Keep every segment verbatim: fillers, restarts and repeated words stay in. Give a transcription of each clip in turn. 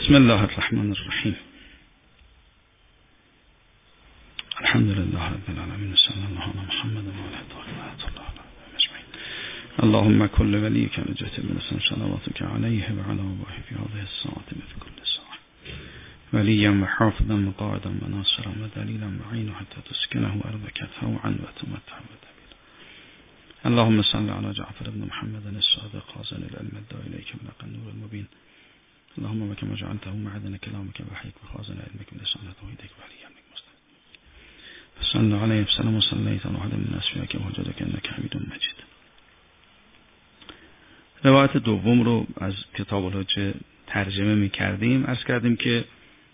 بسم الله الرحمن الرحیم. الحمد لله رب العالمین و صلی الله علی محمد و آله الطاهرین اجمعین. اللهم كل وليك نجت بلسان صلواتك عليه وعلى آبائه في هذه الساعة مثل كل ساعة وليا وحافظا وقائدا وناصرا ودليلا معينا حتى تسكنه أرضك طوعا وتمتع بدليلا. اللهم صل على جعفر بن محمد الصادق خازن العلم الداعي إليك بلغ النور المبين. اللهم وكما جعلته معدن كلامك وحيك وخازن علمك بلسان توحيدك وعلي امرك مستقيم. صلى عليه وسلم وصليت على من اسمك وجدك انك حميد مجيد. روایت دوم رو از کتاب الحجه ترجمه می کردیم. عرض کردیم که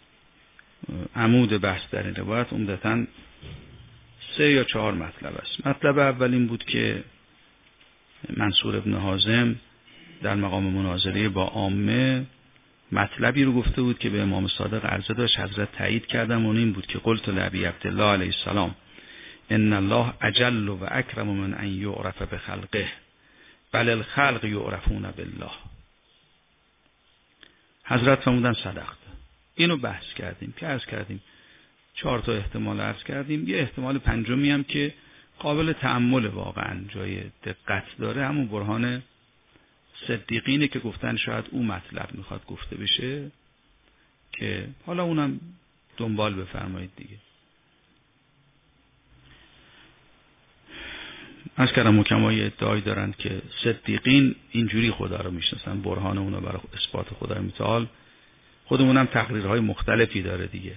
عمود بحث در این روایت عمدتاً سه یا چهار مطلب است. مطلب اول این بود که منصور ابن حازم در مقام مناظره با عامه مطلبی رو گفته بود که به امام صادق عرضه داشت، حضرت تایید کردم، اون این بود که قلت لابی عبدالله علیه السلام ان الله اجل و اکرم من ان یعرف بخلقه بل الخلق یعرفون بالله. حضرت فرمودن صدقت. اینو بحث کردیم که عرض کردیم چهار تا احتمال عرض کردیم. یه احتمال پنجمی هم که قابل تأمل واقعا جای دقت داره، همون برهان صدیقینه که گفتن شاید اون مطلب میخواد گفته بشه که حالا اونم دنبال بفرمایید دیگه. از کردم حکمای ادعایی دارند که صدیقین اینجوری خدا رو میشناسن، برهان اونو برای اثبات خدای متعال. خودمونم تقریرهای مختلفی داره دیگه.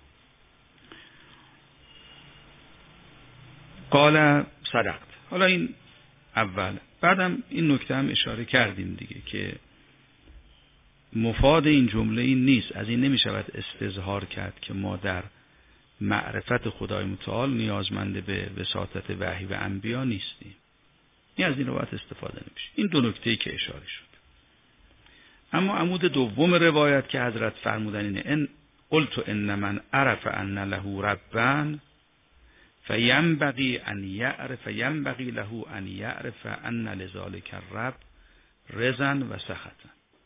قال صدقت. حالا این اول. بعدم این نکته هم اشاره کردیم دیگه که مفاد این جمله این نیست، از این نمی شود استظهار کرد که ما در معرفت خدای متعال نیازمند به وساطت وحی و انبیا نیستیم. این از این روایت استفاده نمیشه. این دو نکته‌ای که اشاره شد. اما عمود دوم روایت که حضرت فرمودن اینه ان قلت ان من عرف ان له ربا فینبغی ان یعرف ینبغی له ان یعرف ان لذالک الرب رضا و سخطا،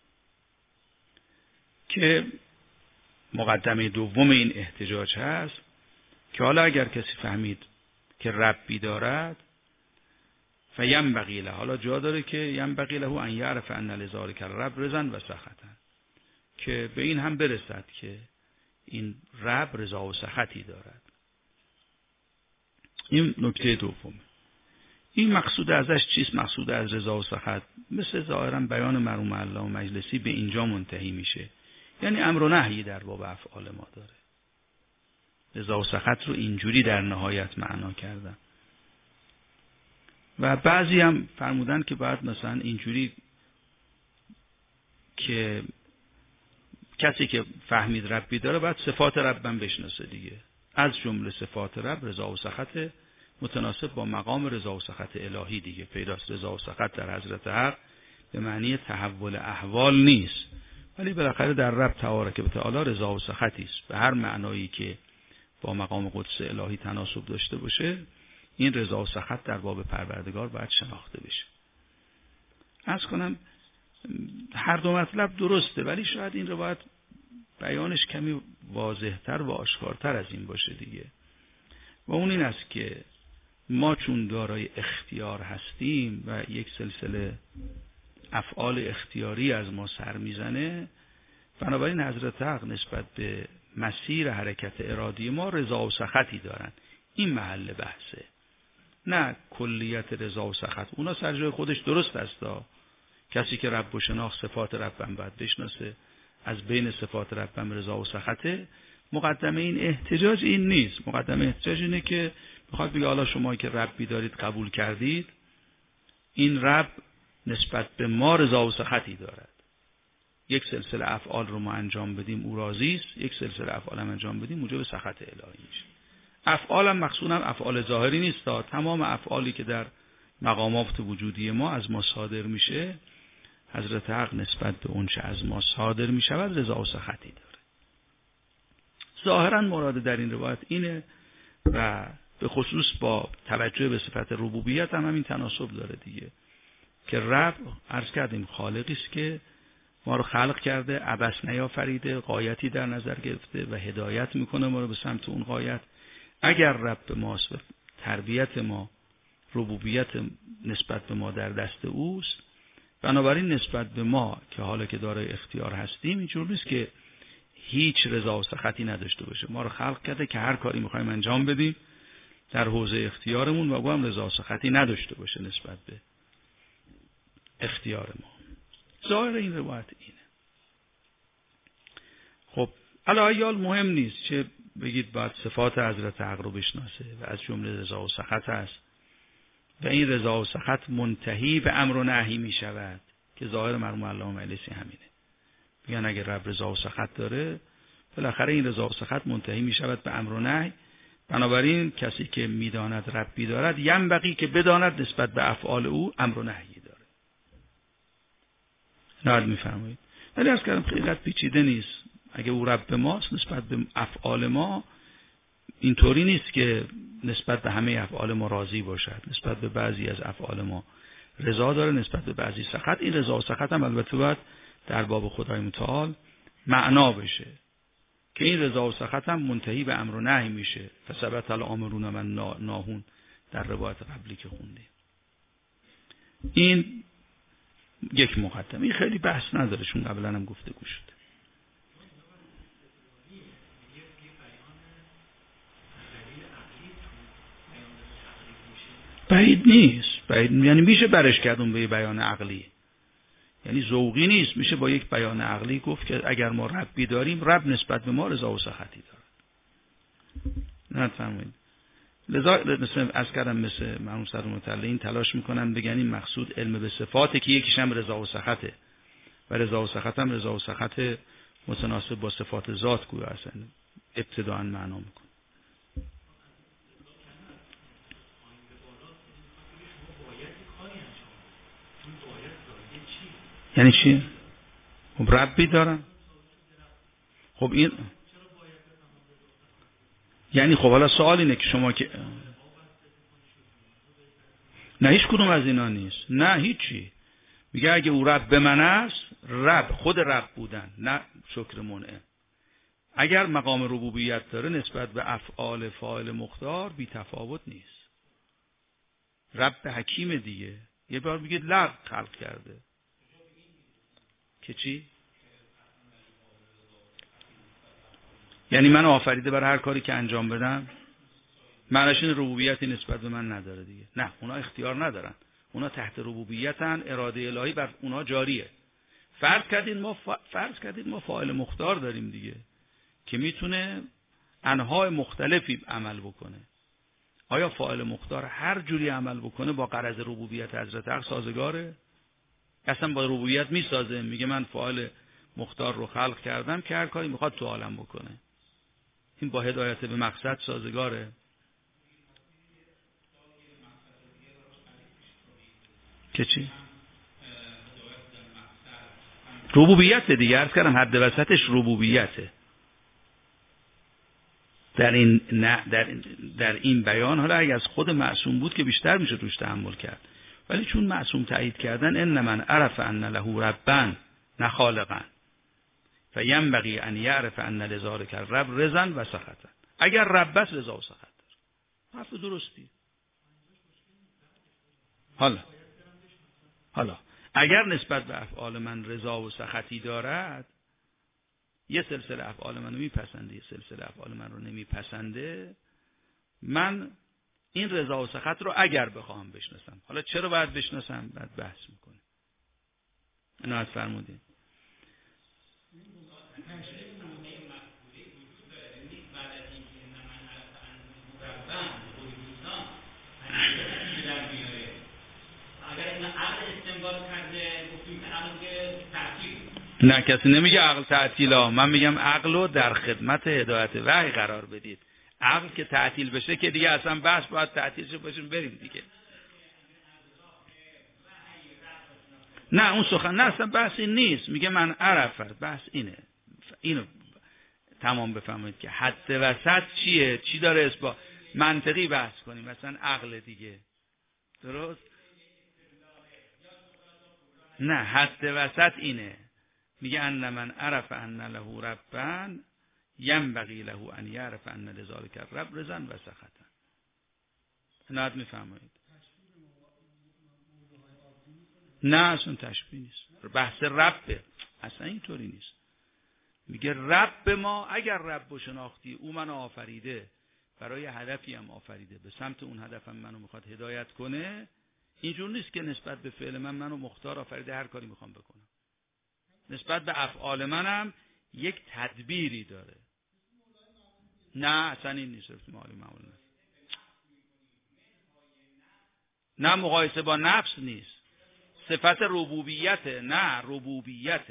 که مقدمه دوم این احتجاج هست که حالا اگر کسی فهمید که ربی دارد فینبغی له، حالا جا داره که ینبغی له ان یعرف ان لذالک الرب رضا و سخطا، که به این هم برسد که این رب رضا و سخطی دارد. این نکته دوم. این مقصود ازش چیست؟ مقصود از رضا و سخط مثل ظاهرا بیان مرحوم علامه مجلسی به اینجا منتهی میشه. یعنی امر و نهی در باب افعال ما داره. رضا و سخط رو اینجوری در نهایت معنا کردن. و بعضی هم فرمودن که بعد مثلا اینجوری که کسی که فهمید ربی داره باید صفات ربم بشناسه دیگه. از جمله صفات رب رضا و سخط متناسب با مقام رضا و سخط الهی دیگه. پیداست رضا و سخط در حضرت حق به معنی تحول احوال نیست، ولی بالاخره در رب تبارک و تعالی رضا و سخطی است. به هر معنایی که با مقام قدس الهی تناسب داشته باشه، این رضا و سخط در باب پروردگار باید شناخته بشه. عرض کنم هر دو مطلب درسته، ولی شاید این روایت بیانش کمی واضح‌تر و آشکارتر از این باشه دیگه. و اون این است که ما چون دارای اختیار هستیم و یک سلسله افعال اختیاری از ما سر میزنه، بنابراین حضرت حق نسبت به مسیر حرکت ارادی ما رضا و سخطی دارن. این محل بحثه، نه کلیت رضا و سخط. اونا سر جای خودش درست هستا. کسی که رب و شناخت صفات ربم باید بشناسه، از بین صفات ربم رضا و سخطه. مقدمه این احتجاج این نیست. مقدمه احتجاج اینه که بخواد بگه حالا شما که ربی دارید قبول کردید، این رب نسبت به ما رضا و سخطی دارد. یک سلسله افعال رو ما انجام بدیم او راضی است، یک سلسله افعال هم انجام بدیم موجب سخط الهی میشه. افعال هم مقصودم افعال ظاهری نیست، تمام افعالی که در مقامات وجودی ما از ما صادر میشه، حضرت حق نسبت به اون چه از ما صادر می شود رضا و سخطی داره. ظاهرا مراد در این روایت اینه و به خصوص با توجه به صفت ربوبیت هم همین تناسب داره دیگه، که رب عرض کردیم خالقی است که ما رو خلق کرده، عبث نیافریده، غایتی در نظر گرفته و هدایت میکنه ما رو به سمت اون غایت. اگر رب به ماست و تربیت ما، ربوبیت نسبت به ما در دست اوست، بنابراین نسبت به ما که حالا که دارای اختیار هستیم اینجور نیست که هیچ رضا و سخطی نداشته باشه. ما رو خلق کرده که هر کاری میخوایم انجام بدیم در حوزه اختیارمون و او هم رضا و سخطی نداشته باشه نسبت به اختیار ما. ظاهر این روایت اینه. خب الایال مهم نیست چه بگید باید صفات حضرت حق رو بشناسه و از جمله رضا و سخط هست و این رضا و سخط منتهی به امر و نهی می شود که ظاهر مرحوم علامه مجلسی همینه. میگن اگر رب رضا و سخط داره بالاخره این رضا و سخط منتهی می شود به امر و نهی. بنابراین کسی که میداند ربی دارد ینبغی که بداند نسبت به افعال او امر و نهی داره. نهاد میفرمایید. ولی عرض کردم خیلی پیچیده نیست. اگه او رب ماست نسبت به افعال ما اینطوری نیست که نسبت به همه افعال ما راضی باشد، نسبت به بعضی از افعال ما رضا داره، نسبت به بعضی سخط. این رضا و سخط هم البته باید در باب خدای متعال معنا بشه که این رضا و سخط هم منتهی به امر و نهی میشه. فثبت الامرون من ناهون در روایت قبلی که خوندیم. این یک مقدمه. این خیلی بحث نداره چون قبلا هم گفتگو شده. بعید نیست. بعید یعنی میشه برش کرد اون به بیان عقلی. یعنی ذوقی نیست. میشه با یک بیان عقلی گفت که اگر ما ربی داریم رب نسبت به ما رضا و سخطی داره. نه فهمید. لذا مثل از کردم مثل مرحوم صدر متعلقین تلاش میکنن بگن این مقصود علم به صفاته که یکیش هم رضا و سخطه و رضا و سخط هم رضا و سخط متناسب با صفات ذات گویا اصلا ابتداءً معنا میکنه. یعنی چی؟ خب ربی دارن. خب این یعنی خب حالا سوال اینه که شما که نه هیچ کدوم از اینا نیست. نه هیچی. میگه اگه او رب به من است، رب خود رب بودن نه شکر منعم. اگر مقام ربوبیت داره نسبت به افعال فاعل مختار بی تفاوت نیست. رب حکیم دیگه. یه بار میگه لغ خلق کرده که چی؟ یعنی من آفریده برای هر کاری که انجام بدم. معنیش این ربوبیتی نسبت به من نداره دیگه. نه اونا اختیار ندارن. اونا تحت ربوبیتن، اراده الهی بر اونا جاریه. فرض کردین ما ف... فرض کردین ما فاعل مختار داریم دیگه که میتونه انواع مختلفی عمل بکنه. آیا فاعل مختار هر جوری عمل بکنه با غرض ربوبیت حضرت حق سازگاره؟ اصلا با ربوبیت میسازه. میگه من فاعل مختار رو خلق کردم که هر کاری میخواد تو عالم بکنه. این با هدایت به مقصد سازگاره؟ که چی؟ ربوبیت دیگه. عرض کردم حد وسطش ربوبیته. در این نه در در این بیان حالا اگه از خود معصوم بود که بیشتر میشه روش تحمل کرد. ولی چون معصوم تایید کردن ان من عرف ان له ربا نه خالقا فینبغی ان یعرف ان لذالک الرب رضا و سخطا. اگر رب بس رضا و سخط داره. حرف درستی. حالا حالا اگر نسبت به افعال من رضا و سخطی دارد، یه سلسله افعال منو میپسنده یه سلسله افعال من رو نمیپسنده، من این رضا و سخط رو اگر بخوام بشناسم، حالا چرا باید بشناسم؟ بعد بحث میکنه. اینو از فرمودین نه کسی نمیگه عقل تعطیلا. من میگم عقل رو در خدمت هدایت وحی قرار بدید. عقل که تعطیل بشه که دیگه اصلا بحث باید تعطیل شه باشیم بریم دیگه. نه اون سخن نه اصلا بحثی نیست. میگه من عرفت بحث اینه. اینو تمام بفهمید که حد وسط چیه، چی داره اثبات. منطقی بحث کنیم مثلا عقل دیگه. درست؟ نه حد وسط اینه. میگه ان من عرف ان له ربا ینبغی له ان یعرف ان لذلک الرب رضا و سخطا. عنایت میفرمایید؟ نه اصلا تشبیه نیست، بحث ربه، اصلا اینطوری نیست. میگه رب ما، اگر رب رو شناختی او منو آفریده، برای هدفی هم آفریده، به سمت اون هدفم منو میخواد هدایت کنه، اینجور نیست که نسبت به فعل من منو مختار آفریده هر کاری میخوام بکنم. نسبت به افعال منم یک تدبیری داره. نه اصلا این نیست، مالی معمول نه. نه مقایسه با نفس نیست، صفت ربوبیت، نه ربوبیت،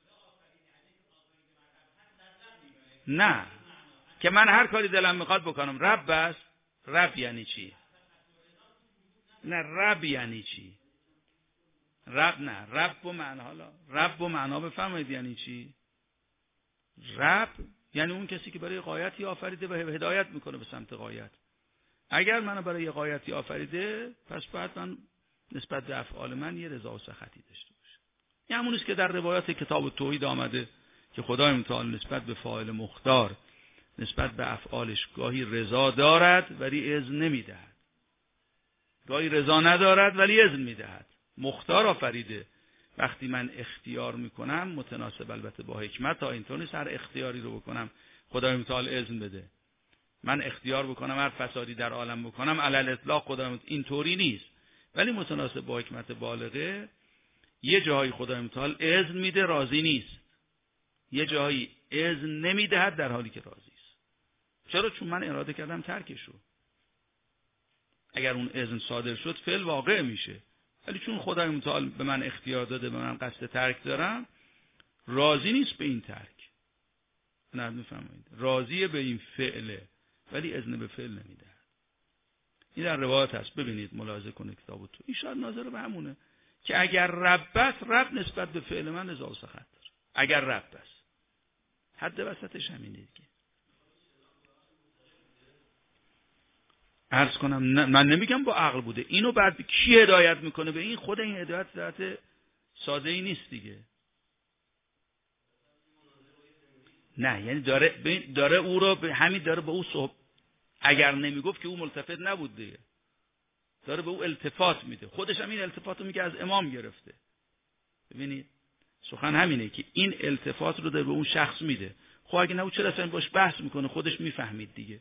نه که من هر کاری دلم میخواد بکنم. رب است. رب یعنی چی؟ نه رب یعنی چی؟ رب نه، رب و معنا، حالا رب و معنا بفهمید یعنی چی؟ رب یعنی اون کسی که برای غایتی آفریده و هدایت میکنه به سمت غایت. اگر منو برای یه غایتی آفریده، پس باید من نسبت به افعال من یه رضا و سخطی داشته باشم. این همون است که در روایات کتاب توحید آمده که خدای متعال نسبت به فاعل مختار، نسبت به افعالش گاهی رضا دارد ولی اذن نمیدهد، گاهی رضا ندارد ولی اذن میدهد. مختار آفریده، وقتی من اختیار میکنم متناسب البته با حکمت، تا اینطور نیست هر اختیاری رو بکنم خدای متعال اذن بده. من اختیار بکنم هر فسادی در عالم بکنم علل اطلاق خدای متعال، اینطوری نیست، ولی متناسب با حکمت بالغه یه جایی خدای متعال اذن میده راضی نیست، یه جایی اذن نمیدهد در حالی که راضی است. چرا؟ چون من اراده کردم ترکش رو. اگر اون اذن صادر شد فعل واقع میشه، ولی چون خدای متعال به من اختیار داده، به من قصد ترک دارم، راضی نیست به این ترک. نه میفهمید؟ راضیه به این فعله ولی اذن به فعل نمیده. این در روایت هست، ببینید ملاحظه کنید کتابو تو. این شاید ناظر به همونه که اگر رب است، رب نسبت به فعل من رضا و سخط داره. اگر رب است، حد وسطش همینه دیگه. عرض کنم نه، من نمیگم با عقل بوده، اینو بعد کی هدایت میکنه به این؟ خود این هدایت ذات ساده ای نیست دیگه. نه یعنی داره داره او رو به همین داره به او صحب، اگر نمیگفت که او ملتفت نبود دیگه، داره به او التفات میده. خودش هم این التفات رو میگه از امام گرفته. ببینید سخن همینه که این التفات رو داره به اون شخص میده. خب اگه نه او چرا اصلا باش بحث میکنه؟ خودش میفهمید دیگه.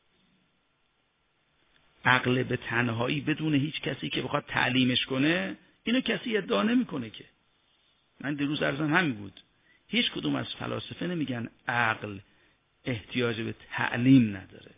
عقل به تنهایی بدون هیچ کسی که بخواد تعلیمش کنه، اینو کسی ادعا نمیکنه که. من دیروز عرضم همین بود، هیچ کدوم از فلاسفه نمیگن عقل احتیاج به تعلیم نداره،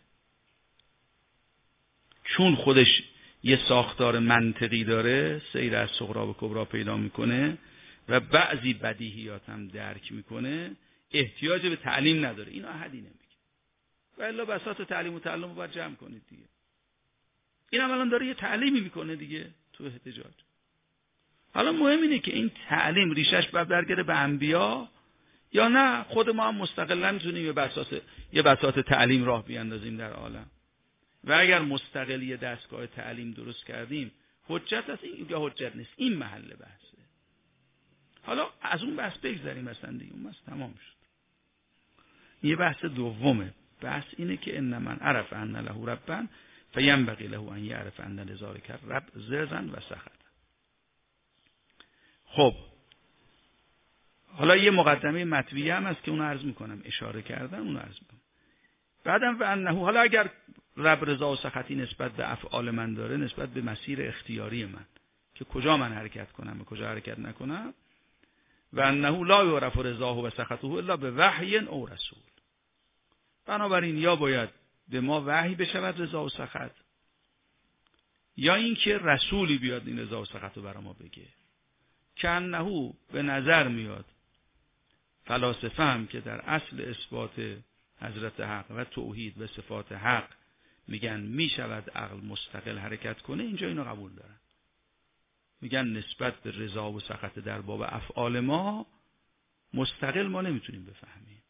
چون خودش یه ساختار منطقی داره، سیر از صغرا به کبرا پیدا میکنه و بعضی بدیهیات هم درک میکنه، احتیاج به تعلیم نداره. اینو احدی نمیگه. و الا بساط تعلیم و تعلم رو باید جمع کنید دیگه. این هم الان داره یه تعلیمی میکنه دیگه تو احتجاج. حالا مهم اینه که این تعلیم ریشش باید برگرده به انبیا یا نه خود ما هم مستقلا میتونیم یه بساط یه بساط تعلیم راه بیاندازیم در عالم. و اگر مستقل یه دستگاه تعلیم درست کردیم، حجت است این یا حجت نیست، این محل بحثه. حالا از اون بحث بگذریم اصلا دیگه، اون بحث تمام شد. یه بحث دومه. بحث اینه که ان من عرف ان له ربا فینبغی له ان یعرف ان لذلک الرب رضا و سخطا. خب حالا یه مقدمه مطویه هم هست که اون عرض میکنم، اشاره کردم اون عرض میکنم. بعدم و انه، حالا اگر رب رضا و سخطی نسبت به افعال من داره، نسبت به مسیر اختیاری من که کجا من حرکت کنم و کجا حرکت نکنم، و انه لا یعرف رضاه و سخطه الا به وحی او رسول. بنابراین یا باید به ما وحی بشود رضا و سخط، یا اینکه رسولی بیاد این رضا و سخط رو برای ما بگه. که انه به نظر میاد فلاسفه هم که در اصل اثبات حضرت حق و توحید و صفات حق میگن میشود عقل مستقل حرکت کنه، اینجا اینو قبول دارن. میگن نسبت به رضا و سخط در باب افعال ما مستقل ما نمیتونیم بفهمیم.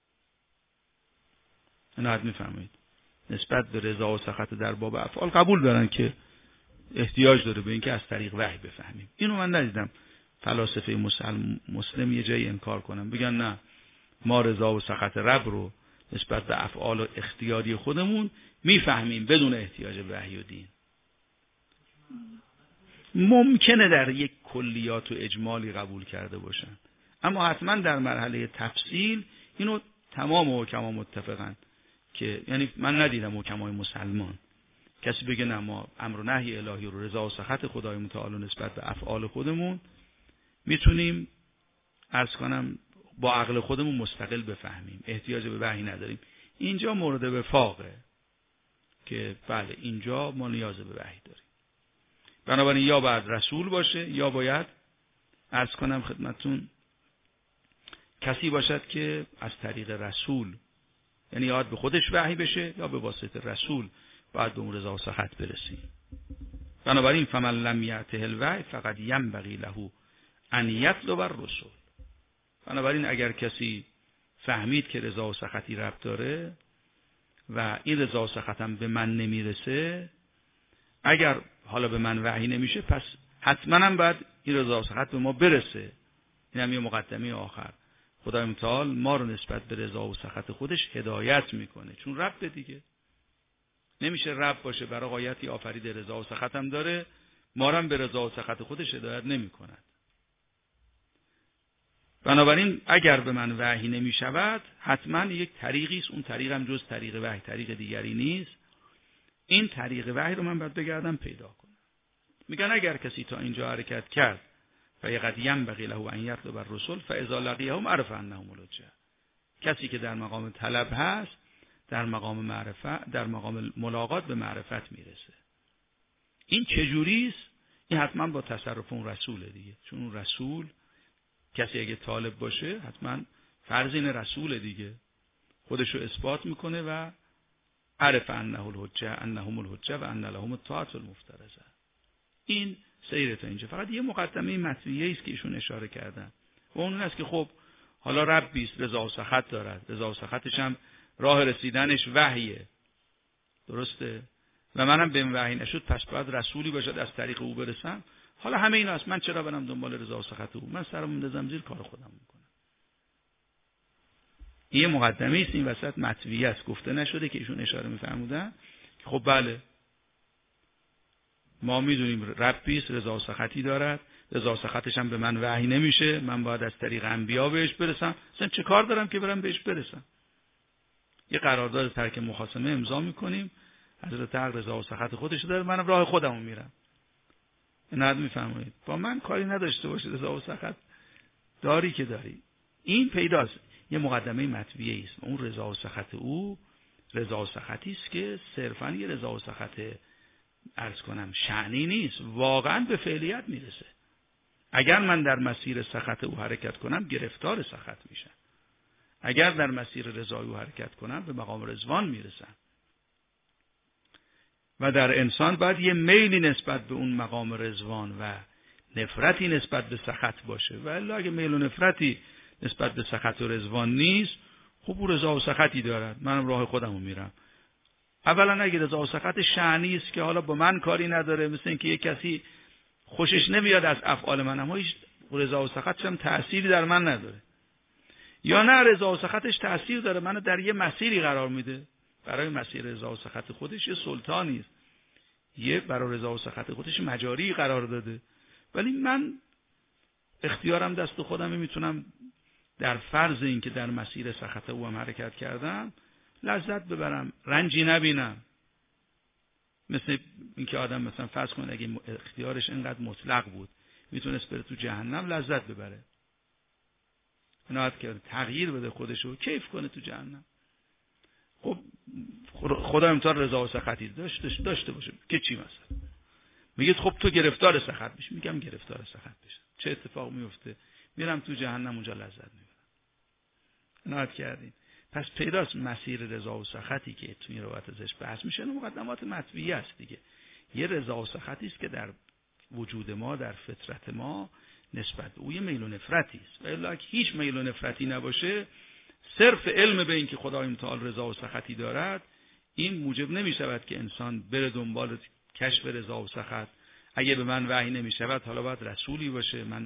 اینو حد میفهمید؟ نسبت به رضا و سخط در باب افعال قبول دارن که احتیاج داره به اینکه از طریق وحی بفهمیم. اینو من ندیدم فلاسفه مسلم, مسلم یه جایی انکار کنن، بگن نه ما رضا و سخط رب رو نسبت به افعال و اختیاری خودمون میفهمیم بدون احتیاج به وحی و دین. ممکنه در یک کلیات و اجمالی قبول کرده باشن، اما حتما در مرحله تفصیل اینو تمام حکما متفقن که، یعنی من ندیدم حکمای مسلمان کسی بگه نه ما امر و نهی الهی رو رضا و سخط خدای متعال نسبت به افعال خودمون میتونیم عرض کنم با عقل خودمون مستقل بفهمیم، احتیاج به وحی نداریم. اینجا مورد وفاقه که بله اینجا ما نیاز به وحی داریم. بنابراین یا باید رسول باشه یا باید عرض کنم خدمتون کسی باشد که از طریق رسول، یعنی یا به خودش وحی بشه یا به واسطه رسول باید به اون رضا و سخط برسیم. بنابراین فمن لم یأته الوحی فقد ینبغی له ان یطلب الرسل. بنابراین اگر کسی فهمید که رضا و سخطی ربط داره و این رضا و سخطم به من نمیرسه، اگر حالا به من وحی نمیشه پس حتما هم باید این رضا و سخط به ما برسه. این هم یه مقدمه آخر. خدای متعال ما رو نسبت به رضا و سخط خودش هدایت میکنه، چون رب دیگه نمیشه رب باشه برای غایتی آفرید رضا و سخط هم داره، ما رو هم به رضا و سخط خودش هدایت نمیکند. بنابراین اگر به من وحی نمیشود حتما یک طریقی است، اون طریق هم جز طریق وحی طریق دیگری نیست. این طریق وحی رو من باید بگردم پیدا کنم. میگن اگر کسی تا اینجا حرکت کرد فقد ینبغی له ان یطلب الرسل فاذا لقیهم عرف انهم الحجه. کسی که در مقام طلب هست در مقام معرفت، در مقام ملاقات به معرفت میرسه. این چجوری است؟ این حتما با تصرف اون رسوله دیگه، چون اون رسول کسی اگه طالب باشه حتما فرض این رسول دیگه، خودشو اثبات میکنه و عرف انه الحجه انهم الحجه و ان لهم الطاعه المفترضه. این سیر تا اینجا. فقط یه مقدمه مطویه است که ایشون اشاره کردن و اون است که خب حالا ربی است، رضا و سخط دارد، رضا و سخطش هم راه رسیدنش وحیه، درسته؟ و منم به وحی نشد پس باید رسولی باشد از طریق او برسم. حالا همه اینا است، من چرا برم دنبال رضا و سخط او؟ من سرم میندازم زیر کار خودم میکنم. این مقدمه است، این وسط مطویه است، گفته نشده که ایشون اشاره میفرمودن که خب بله ما میدونیم ربی است، رضا و سخطی دارد، رضا و سخطش هم به من وحی نمیشه، من باید از طریق انبیا بهش برسم. اصلا چه کار دارم که برم بهش برسم؟ یه قرارداد ترک مخاصمه امضا میکنیم، حضرت حق رضا و سخط خودش داره، منم راه خودمو میرم. نه میفهمید با من کاری نداشته باشه، رضا و سخط داری که داری. این پیداست، یه مقدمه مطویه است. اون رضا و سخط او رضا و سخطی است که صرفاً یه رضا و سخط عرض کنم شأنی نیست، واقعاً به فعلیت میرسه. اگر من در مسیر سخط او حرکت کنم گرفتار سخط میشم، اگر در مسیر رضای او حرکت کنم به مقام رضوان میرسم. و در انسان باید یه میلی نسبت به اون مقام رضوان و نفرتی نسبت به سخط باشه، و الا اگه میل و نفرتی نسبت به سخط و رضوان نیست، خب او رضا و سخطی دارد، منم راه خودمو میرم. اولا اگه رضا و سخط شأنی است که حالا با من کاری نداره، مثل اینکه یک کسی خوشش نمیاد از افعال من، اما هیچ رضا و سخطش هم تأثیری در من نداره، یا نه رضا و سخطش تأثیر داره، منو در یه مسیری قرار میده، برای مسیر رضا و سخط خودش یه سلطانی است، یه برای رضا و سخط خودش مجاری قرار داده، ولی من اختیارم دست خودمه، میتونم در فرض این که در مسیر سخط او هم حرکت کردم لذت ببرم، رنجی نبینم. مثل اینکه آدم مثلا فرض کنه اگه اختیارش اینقدر مطلق بود میتونست بره تو جهنم لذت ببره، نهایت که تغییر بده خودشو کیف کنه تو جهنم. خب خدا امتحان رضا و سخطی داشته داشته باشه که چی مثلا میگید خب تو گرفتار سخط میشی، میگم گرفتار سخط بشم، چه اتفاق میفته؟ میرم تو جهنم، اونجا لذت میبرم. نهایت کردین. پس پیداست مسیر رضا و سخطی که توی روایت ازش بحث میشه مقدمات مطویه است دیگه. یه رضا و سخطی است که در وجود ما، در فطرت ما نسبت او یه میل و نفرتی است، و الا هیچ میل و نفرتی نباشه، صرف علم به این که خدای متعال رضا و سخطی دارد، این موجب نمیشود که انسان بره دنبال کشف رضا و سخط. اگه به من وحی نمیشود حالا باید رسولی باشه، من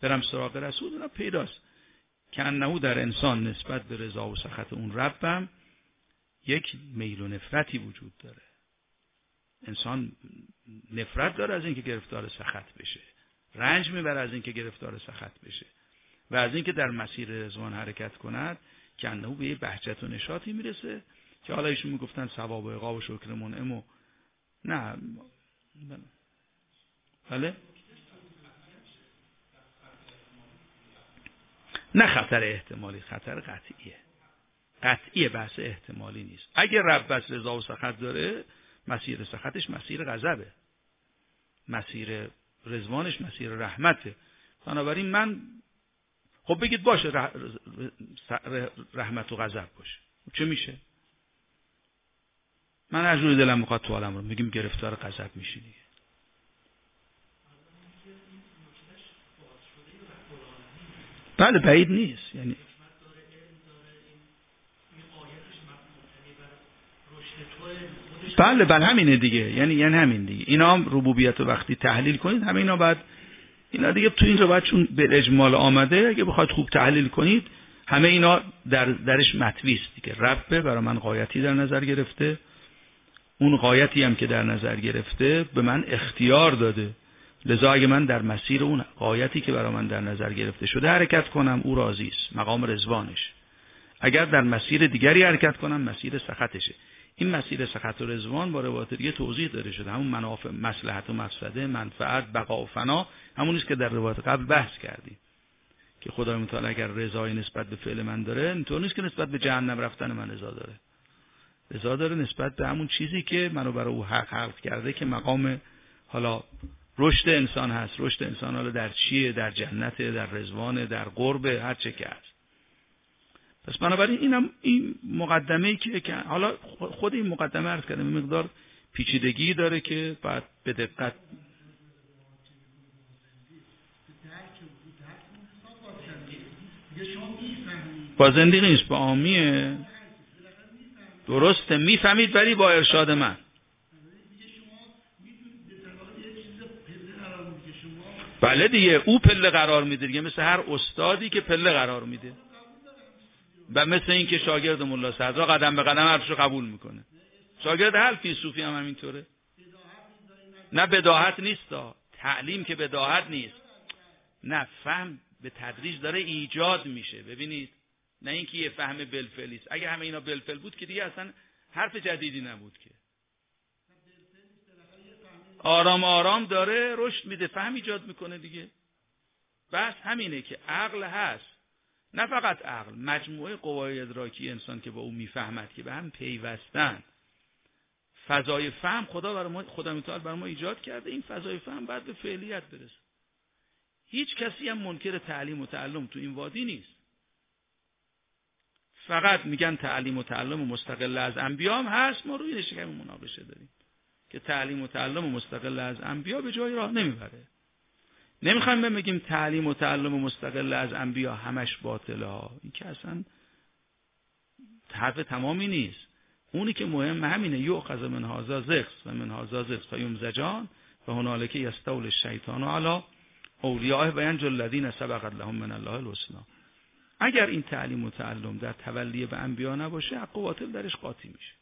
برم سراغ رسول، اونم پیداست که انه در انسان نسبت به رضا و سخط اون ربم یک میل و نفرتی وجود داره. انسان نفرت داره از اینکه گرفتار سخط بشه، رنج میبره از اینکه گرفتار سخط بشه و از اینکه در مسیر رضوان حرکت کند که انه به یه بهجت و نشاطی میرسه که حالا ایشون میگفتن ثواب و عقاب و شکر منعم و نه بله نه خطر احتمالی، خطر قطعیه. قطعیه، بحث احتمالی نیست. اگه رب بس رضا و سخط داره، مسیر سخطش مسیر غضبه، مسیر رضوانش مسیر رحمته. بنابراین من خب بگید باشه رح... رحمت و غضب باشه، چه میشه؟ من هر جوری دلم میخواد تو عالم رو میگیم گرفتار غضب میشی دیگه. بله بعید نیست، یعنی بله بله همینه دیگه، یعنی یعنی همین دیگه. اینا هم ربوبیت رو وقتی تحلیل کنید همه اینا بعد اینا دیگه تو این روایت چون به اجمال آمده، اگه بخواید خوب تحلیل کنید همه اینا در درش مطوی است دیگه. رب برای من غایتی در نظر گرفته، اون غایتی هم که در نظر گرفته به من اختیار داده، لذا اگه من در مسیر اون غایتی که برای من در نظر گرفته شده حرکت کنم او راضی است، مقام رضوانش. اگر در مسیر دیگری حرکت کنم مسیر سخطشه. این مسیر سخط و رضوان با روایت دیگه توضیح داده شده، همون منافع، مصلحت و مفسده، منفعت، بقا و فنا، همون است که در روایت قبل بحث کردیم که خدای متعال اگر رضای نسبت به فعل من داره، اینطور نیست که نسبت به جهنم رفتن من رضا داره. رضا داره نسبت به همون چیزی که منو برای او حق خلق کرده که مقام حالا رشد انسان هست. رشد انسان حالا در چیه؟ در جنت، در رضوان، در قرب، هر چه که هست. پس بنابراین اینم این مقدمه‌ای که, که حالا خود این مقدمه عرض کردم این مقدار پیچیدگی داره که باید به دقت با زندگی نیست، با عامیه. درسته میفهمید ولی با ارشاد من. بله دیگه او پله قرار میده دیگه، مثل هر استادی که پله قرار میده و مثل این که شاگرد ملا صدرا قدم به قدم حرفشو قبول میکنه. شاگرد هر فیلسوفی هم همینطوره. نه بداهت نیست، تعلیم که بداهت نیست، نه فهم به تدریج داره ایجاد میشه. ببینید نه اینکه یه فهم بالفعلی است. اگه همه اینا بالفعل بود که دیگه اصلا حرف جدیدی نبود که. آرام آرام داره رشد میده، فهم ایجاد میکنه دیگه. بس همینه که عقل هست، نه فقط عقل، مجموعه قوای ادراکی انسان که با او میفهمد که به هم پیوستن. فضای فهم خدا برای ما، خدا متعال برای ما ایجاد کرده. این فضای فهم بعد به فعلیت برسه. هیچ کسی هم منکر تعلیم و تعلم تو این وادی نیست. فقط میگن تعلیم و تعلم مستقل از انبیا هم هست. ما روی نشکم مناقشه داریم که تعلیم و تعلم مستقل از انبیا به جای راه نمیبره. نمیخوایم بگیم تعلیم و تعلم مستقل از انبیا همش باطله ها. این که اصلا حرف تمامی نیست. اونی که مهم همینه، یؤخذ من هذا زغز و من هذا زغز فیمزجان و هنالک یستولی الشیطان علی اولیاءه و ینجی الذین سبقت لهم من الله الحسنی. اگر این تعلیم و تعلم در تولی به انبیا نباشه، حق و باطل درش قاطی میشه.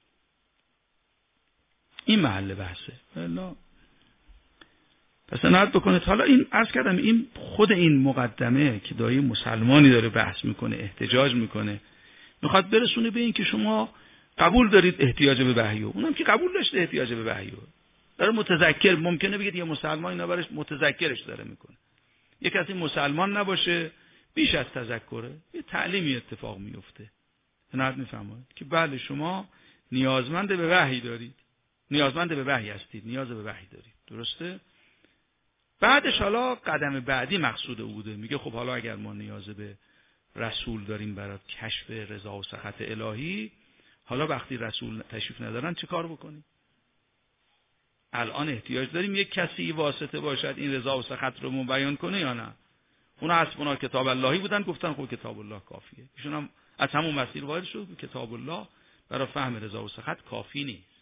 این محل بحثه. والله پس نهایت بکنید. حالا این عرض کردم این خود این مقدمه که دایی مسلمانی داره بحث میکنه، احتجاج میکنه، میخواد برسونه به این که شما قبول دارید احتیاج به وحی، اونم که قبول داشته احتیاج به وحی داره متذکر. ممکنه بگید یه مسلمان اینا برش متذکرش داره میکنه. یک کسی مسلمان نباشه بیش از تذکره یه تعلیمی اتفاق میفته. نهایت میفهمید که بله شما نیازمند به وحی دارید، نیازمند به وحی هستید، نیاز به وحی دارید. درسته؟ بعدش حالا قدم بعدی مقصود او بوده. میگه خب حالا اگر ما نیاز به رسول داریم برای کشف رضا و سخط الهی، حالا وقتی رسول تشریف ندارن چه کار بکنیم؟ الان احتیاج داریم یک کسی واسطه باشد این رضا و سخط رو بیان کنه یا نه؟ اونا حسبنا کتاب اللهی بودن، گفتن خب کتاب الله کافیه. ایشون هم از همون مسیر وارد شد که کتاب الله برای فهم رضا و سخط کافی نیست.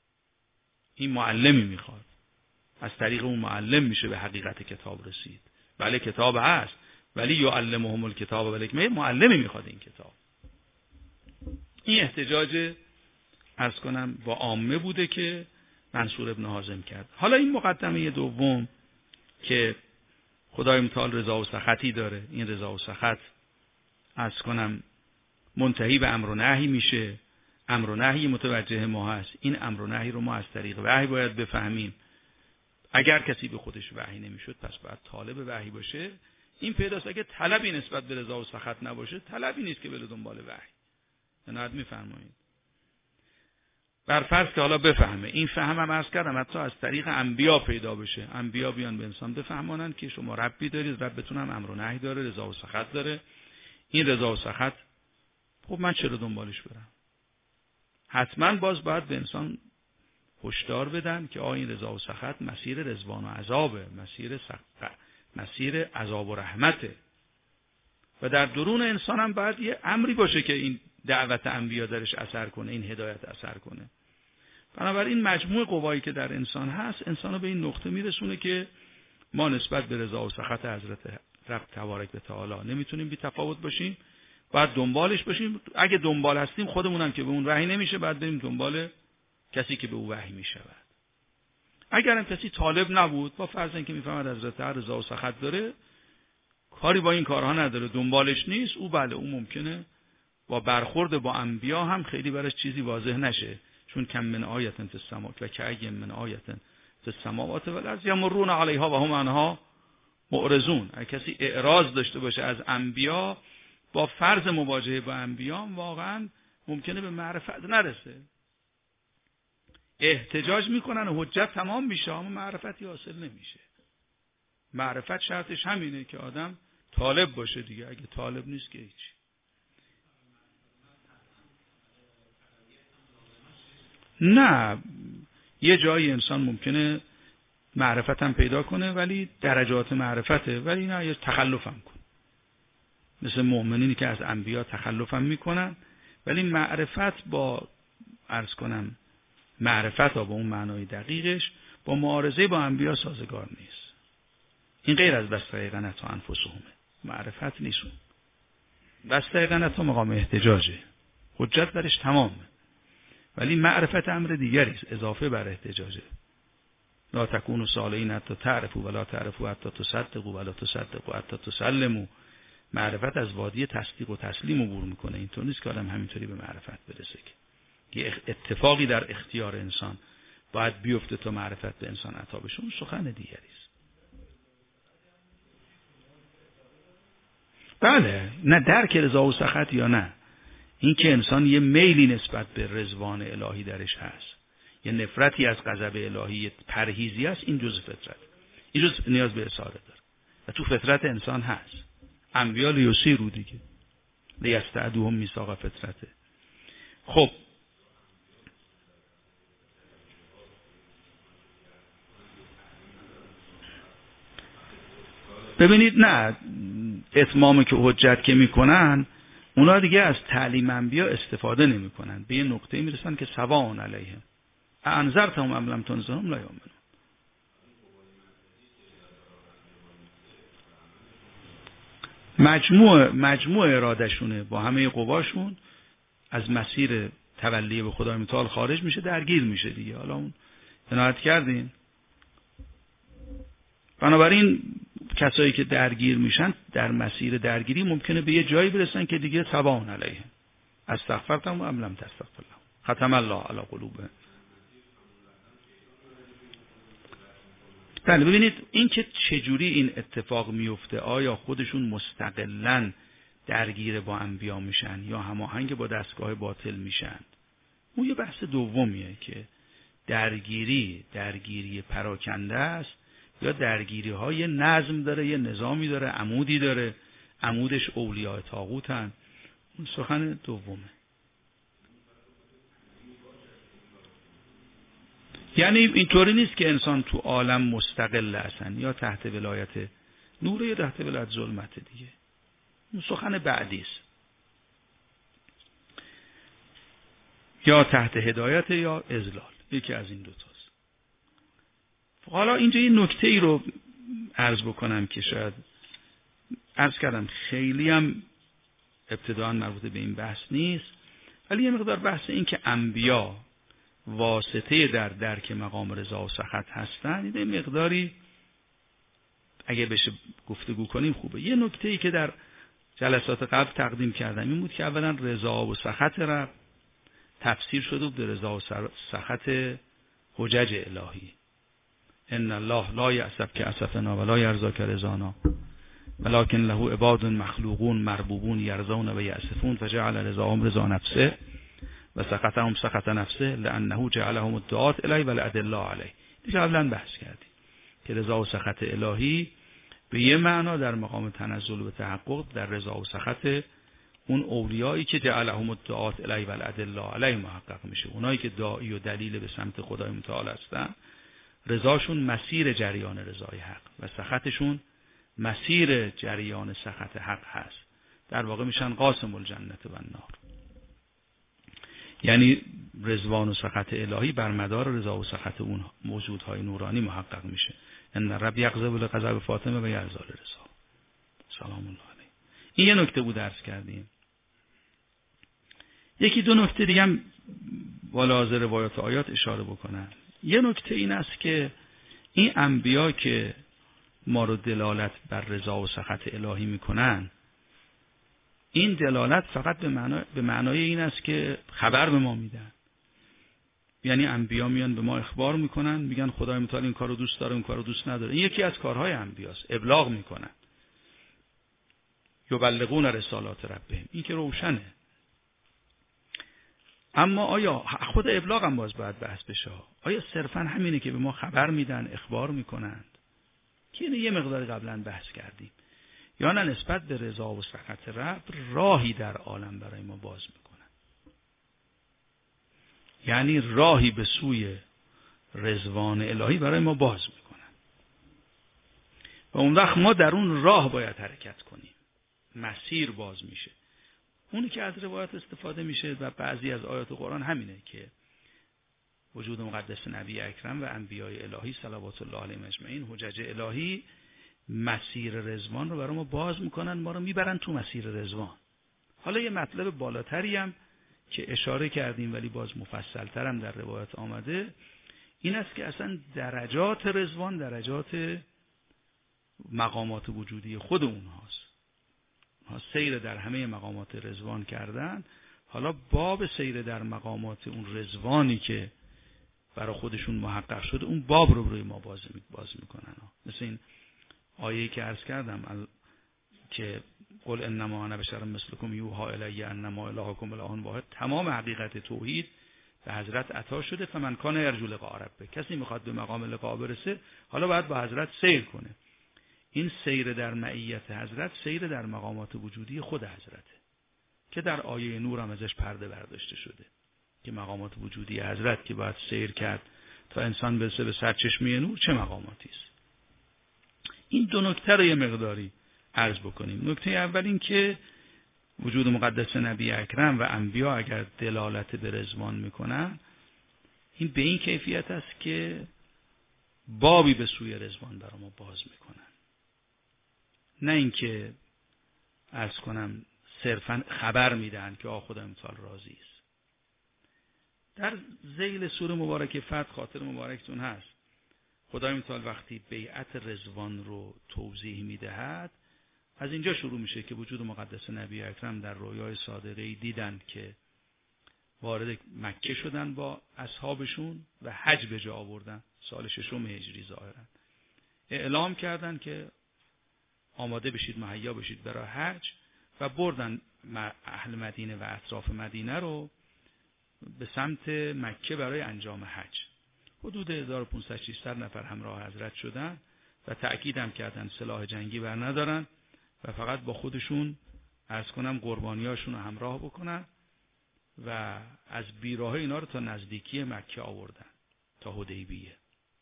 این معلمی میخواد. از طریق اون معلم میشه به حقیقت کتاب رسید بله کتاب هست، ولی یعلمهم الکتاب و الحکمه، معلمی میخواد این کتاب. این احتجاج عرض کنم با عامه بوده که منصور ابن حازم کرد. حالا این مقدمه دوم که خدای متعال رضا و سخطی داره، این رضا و سخط عرض کنم منتهی به امر و نهی میشه. امر و نهی متوجه ما هست. این امر و نهی رو ما از طریق وحی باید بفهمیم. اگر کسی به خودش وحی نمیشد پس باید طالب وحی باشه. این پیداست اگه طلبی نسبت به رضا و سخط نباشه، طلبی نیست که بره دنبال وحی. عنایت میفرمایید. بر فرض که حالا بفهمه، این فهم هم عرض کردم حتی از طریق انبیا پیدا بشه. انبیا بیان به انسان بفهمانن که شما ربی دارید، ربتون هم امر و نهی داره، رضا و سخط داره. این رضا و سخط خب من چرا دنبالش برم؟ حتما باز باید به انسان هشدار بدن که آ این رضا و سخط مسیر رضوان و عذابه، مسیر سخط، مسیر عذاب و رحمته. و در درون انسان هم باید یه امری باشه که این دعوت انبیا درش اثر کنه، این هدایت اثر کنه. بنابراین مجموع قوایی که در انسان هست انسانو به این نقطه میرسونه که ما نسبت به رضا و سخط حضرت رب تبارک و تعالی نمیتونیم بی تفاوت باشیم، باید دنبالش باشیم. اگه دنبال هستیم خودمونم که به اون وحی نمیشه، باید بریم دنبال کسی که به او وحی میشود. اگر هم کسی طالب نبود، با فرض اینکه میفهمد حضرت رضا و سخط داره، کاری با این کارها نداره، دنبالش نیست، او بله او ممکنه با برخورد با انبیا هم خیلی براش چیزی واضح نشه، چون کم من آیت فی السماوات و کأی من آیت فی السماوات و الارض یمرون علیها و هم عنها معرضون. اگه کسی اعراض داشته باشه از انبیا، با فرض مواجهه با انبیا واقعا ممکنه به معرفت نرسه. احتجاج میکنن و حجت تمام میشه اما معرفتی حاصل نمیشه. معرفت شرطش همینه که آدم طالب باشه دیگه، اگه طالب نیست که هیچ. نه، یه جایی انسان ممکنه معرفت هم پیدا کنه ولی درجات معرفته، ولی نه یه تخلف هم کنه، مثل مؤمنینی که از انبیا تخلف هم میکنن، ولی معرفت با عرض کنم معرفت ها با اون معنای دقیقش با معارضه با انبیا سازگار نیست. این غیر از بسته غنت و انفسهمه، معرفت نیست. بسته غنت و مقام احتجاجه، حجت برش تمامه، ولی معرفت امر دیگری است، اضافه بر احتجاجه. لا تکونوا صالحین حتی تعرفوا ولا تعرفوا حتی تصدقوا ولا تصدقوا حتی تسلموا. معرفت از وادی تصدیق و تسلیم عبور میکنه. اینطور نیست که آدم همینطوری به معرفت برسه که یه اتفاقی در اختیار انسان باید بیفته تا معرفت به انسان عطا بشه. اون سخن دیگری است. بله، نه درک رضا و سخط یا نه، این که انسان یه میلی نسبت به رضوان الهی درش هست، یه نفرتی از غضب الهی، پرهیزی است، این جزء فطرت، این جزء نیاز به اصالت داره و تو فطرت انسان هست. انبیا لیسیروا دیگه، لیستعدوهم میثاق فطرته. خب ببینید، نه اتمامی که حجت که میکنن اونا دیگه از تعلیم انبیا استفاده نمیکنن، به یه نقطه میرسن که سواء علیهم انذرتهم ام لم تنذرهم لا یؤمنون. مجموع مجموع ارادهشونه با همه قواشون از مسیر تولی به خدای متعال خارج میشه، درگیر میشه دیگه. حالا اون عنایت کردین. بنابراین کسایی که درگیر میشن در مسیر درگیری ممکنه به یه جایی برسن که دیگه سواء علیهم استغفرتم ام لم تستغفر لهم ختم الله علی قلوبهم. بله، ببینید این که چجوری این اتفاق میفته، آیا خودشون مستقلاً درگیر با انبیا میشن یا هماهنگ با دستگاه باطل میشن، اون یه بحث دومیه که درگیری درگیری پراکنده است یا درگیری های نظم داره، یه نظامی داره، عمودی داره، عمودش اولیاء طاغوتن. اون سخن دومه. یعنی اینطوری نیست که انسان تو عالم مستقل هستن، یا تحت ولایت نور یا تحت ولایت ظلمت دیگه. اون سخن بعدی است. یا تحت هدایت یا اضلال، یکی از این دوتاست. حالا اینجا یه نکته ای رو عرض بکنم که شاید عرض کردم خیلی هم ابتداء مربوط به این بحث نیست، ولی یه مقدار بحث این که انبیا واسطه در درک مقام رضا و سخط هستن، این مقداری اگه بشه گفتگو کنیم خوبه. یه نکته‌ای که در جلسات قبل تقدیم کردم این بود که اولا رضا و سخط رب تفسیر شده بود به رضا و سخط حجج الهی. ان الله لا یأسف که اسفنا ولا یرضا که رضانا ولکن له عباد مخلوقون مربوبون یرضون و یأسفون فجعل رضاهم رضا نفسه و سخطهم سخط نفسه لانه جعلهم الدعاة الیه و الادله علیه. دیگه قبلا بحث کردیم که رضا و سخط الهی به یه معنا در مقام تنزل و تحقق در رضا و سخط اون اولیایی که جعلهم الدعاة الیه و الادله علیه محقق میشه. اونایی که داعی و دلیل به سمت خدای متعال هستن، رضاشون مسیر جریان رضای حق و سخطشون مسیر جریان سخط حق هست. در واقع میشن قاسم الجنت و النار. یعنی رضوان و سخط الهی بر مدار رضا و سخط اون موجودهای نورانی محقق میشه. ان رب یغضب لغضب فاطمه و یرضا لرضا. سلام الله علیه. این یه نکته بود درس کردیم. یکی دو نکته دیگه هم والا از روایات آیات اشاره بکنم. یه نکته این است که این انبیا که ما رو دلالت بر رضا و سخط الهی میکنن، این دلالت فقط به معنای به معنای این است که خبر به ما میدن. یعنی انبیا میان به ما اخبار میکنن، میگن خدای متعال این کارو دوست داره، این کارو دوست نداره. این یکی از کارهای انبیاست، ابلاغ میکنن. یبلغون رسالات ربهم، این که روشنه. اما آیا خود ابلاغ هم باز باید بحث بشه؟ آیا صرفا همینه که به ما خبر میدن، اخبار میکنند؟ که اینو یه مقدار قبلا بحث کردیم. یا نه نسبت به رضا و سخط رب راهی در عالم برای ما باز میکنن، یعنی راهی به سوی رضوان الهی برای ما باز میکنن و اون وقت ما در اون راه باید حرکت کنیم، مسیر باز میشه. اونی که از روایات استفاده میشه و بعضی از آیات قرآن همینه که وجود مقدس نبی اکرم و انبیای الهی صلوات الله علیهم اجمعین حجج الهی مسیر رضوان رو برای ما باز میکنن، ما رو میبرن تو مسیر رضوان. حالا یه مطلب بالاتری هم که اشاره کردیم ولی باز مفصل‌تر هم در روایات آمده، این است که اصلا درجات رضوان درجات مقامات وجودی خود اونهاست. ها سیر در همه مقامات رضوان کردن، حالا باب سیر در مقامات اون رضوانی که برای خودشون محقق شده، اون باب رو روی ما باز باز میکنن. مثل این آیه‌ای که عرض کردم که قل انما انا بشر مثلکم یوحی الی انما الهکم اله واحد، تمام حقیقت توحید به حضرت عطا شده. فمن کان یرجو لقاء ربه، کسی میخواد به مقام لقاء برسه حالا باید با حضرت سیر کنه. این سیر در معیت حضرت سیر در مقامات وجودی خود حضرته که در آیه نور هم ازش پرده برداشته شده که مقامات وجودی حضرت که باید سیر کرد تا انسان برسه به سرچشمه نور چه مقاماتی است. این دو نکته رو یه مقداری عرض بکنیم. نکته اول این که وجود مقدس نبی اکرم و انبیا اگر دلالت به رضوان میکنن، این به این کیفیت است که بابی به سوی رضوان برای ما باز میکنن، نه اینکه عرض کنم صرفا خبر میدن که آ خدای متعال راضی است. در ذیل سوره مبارکه فتح خاطر مبارکتون هست، خدای متعال وقتی بیعت رضوان رو توضیح میدهد، از اینجا شروع میشه که وجود مقدس نبی اکرم در رویای صادقه‌ای دیدن که وارد مکه شدن با اصحابشون و حج به جا آوردن، سال ششم هجری ظاهرا اعلام کردن که آماده بشید، مهیا بشید برای حج، و بردن اهل مدینه و اطراف مدینه رو به سمت مکه برای انجام حج. حدود هزار و پانصد ششصد نفر همراه حضرت شدن و تأکید هم کردن سلاح جنگی بر ندارن و فقط با خودشون عرض کنم قربانیاشون رو همراه بکنن و از بیراه اینا رو تا نزدیکی مکه آوردن تا حدیبیه.